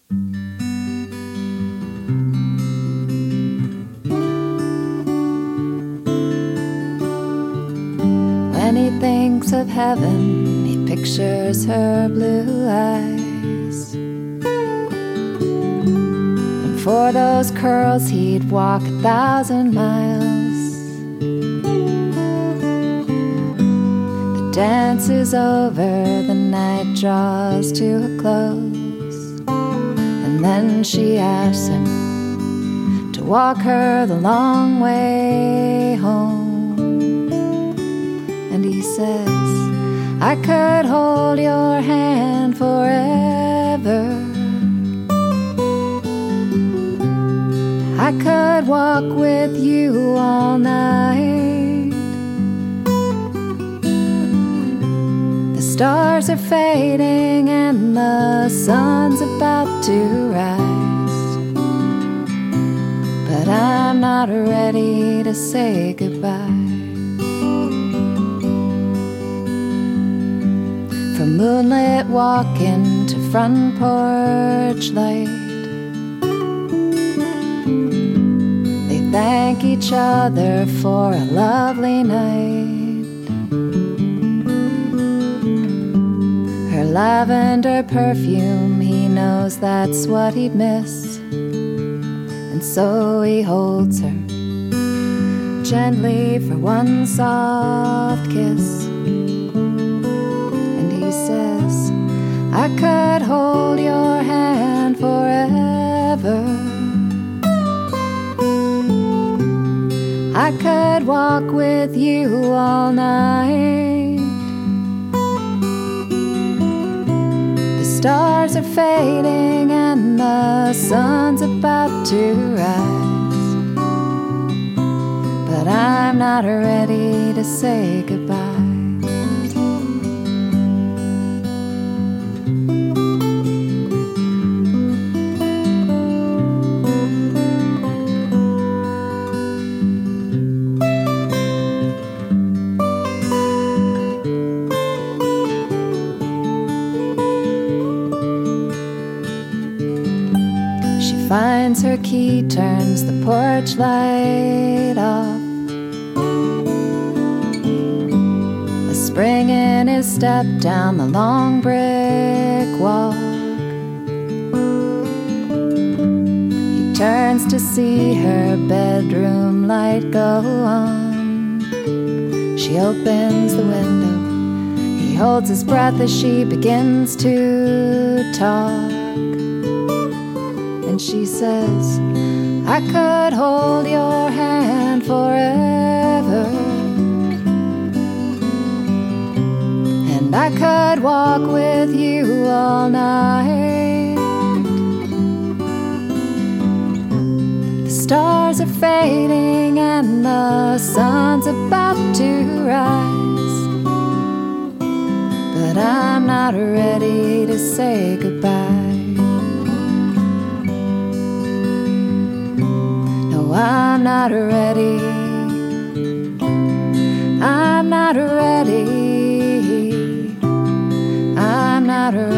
When he thinks of heaven, he pictures her blue eyes. And for those curls, he'd walk 1,000 miles. The dance is over, the night draws to a close. And then she asks him to walk her the long way home. And he says, I could hold your hand forever. I could walk with you all night. The stars are fading and the sun's about to rise. But I'm not ready to say goodbye. From moonlit walking to front porch light, they thank each other for a lovely night. Her lavender perfume, he knows that's what he'd miss. And so he holds her gently for one soft kiss. Says, I could hold your hand forever. I could walk with you all night. The stars are fading and the sun's about to rise. But I'm not ready to say goodbye. Finds her key, turns the porch light off. A spring in his step down the long brick walk. He turns to see her bedroom light go on. She opens the window. He holds his breath as she begins to talk. And she says, I could hold your hand forever. And I could walk with you all night. The stars are fading and the sun's about to rise. But I'm not ready to say goodbye. I'm not ready. I'm not ready. I'm not ready.